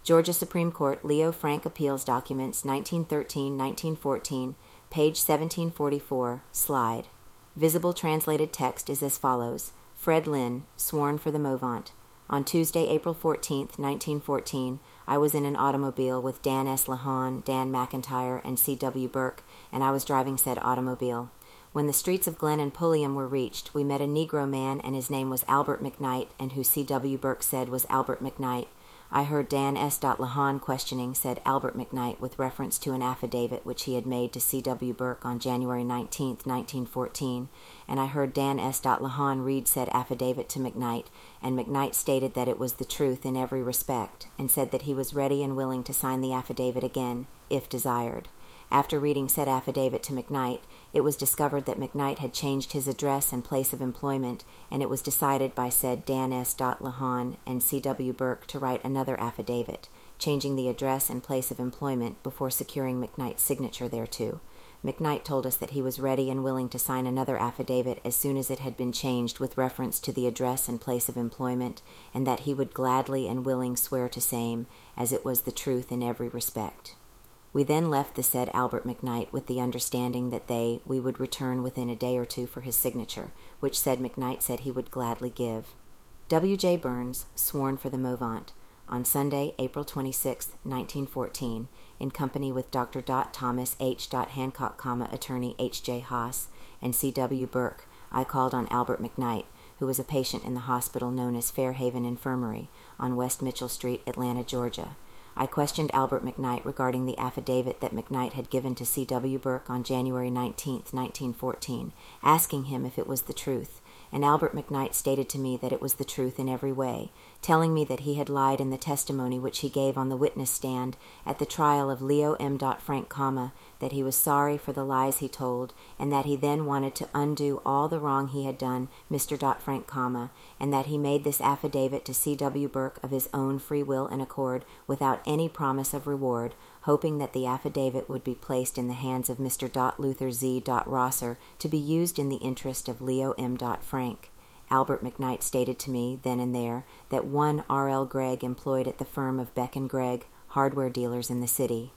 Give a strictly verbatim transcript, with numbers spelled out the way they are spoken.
Georgia Supreme Court, Leo Frank Appeals Documents, nineteen thirteen to nineteen fourteen, page seventeen forty-four, slide. Visible translated text is as follows. Fred Lynn, sworn for the Movant. On Tuesday, April fourteenth, nineteen fourteen, I was in an automobile with Dan S. Lahan, Dan McIntyre, and C W Burke, and I was driving said automobile. When the streets of Glen and Pulliam were reached, we met a Negro man, and his name was Albert McKnight, and who C W Burke said was Albert McKnight. I heard Dan S. Lahan questioning said Albert McKnight with reference to an affidavit which he had made to C W Burke on January nineteenth, nineteen fourteen, and I heard Dan S. Lahan read said affidavit to McKnight, and McKnight stated that it was the truth in every respect, and said that he was ready and willing to sign the affidavit again, if desired. After reading said affidavit to McKnight, it was discovered that McKnight had changed his address and place of employment, and it was decided by said Dan S. Lahan and C W Burke to write another affidavit, changing the address and place of employment before securing McKnight's signature thereto. McKnight told us that he was ready and willing to sign another affidavit as soon as it had been changed with reference to the address and place of employment, and that he would gladly and willing swear to same, as it was the truth in every respect. We then left the said Albert McKnight with the understanding that they, we would return within a day or two for his signature, which said McKnight said he would gladly give. W J Burns, sworn for the Movant, on Sunday, April twenty-sixth, nineteen fourteen, in company with Doctor Thomas H. Hancock, attorney H J Haas, and C W Burke, I called on Albert McKnight, who was a patient in the hospital known as Fairhaven Infirmary on West Mitchell Street, Atlanta, Georgia. I questioned Albert McKnight regarding the affidavit that McKnight had given to C W Burke on January nineteenth, nineteen fourteen, asking him if it was the truth, and Albert McKnight stated to me that it was the truth in every way, telling me that he had lied in the testimony which he gave on the witness stand at the trial of Leo M. Frank, that he was sorry for the lies he told, and that he then wanted to undo all the wrong he had done, Mister Frank, and that he made this affidavit to C W Burke of his own free will and accord, without any promise of reward, hoping that the affidavit would be placed in the hands of Mister Luther Z. Rosser to be used in the interest of Leo M. Frank. Albert McKnight stated to me, then and there, that one R L Gregg employed at the firm of Beck and Gregg, hardware dealers in the city.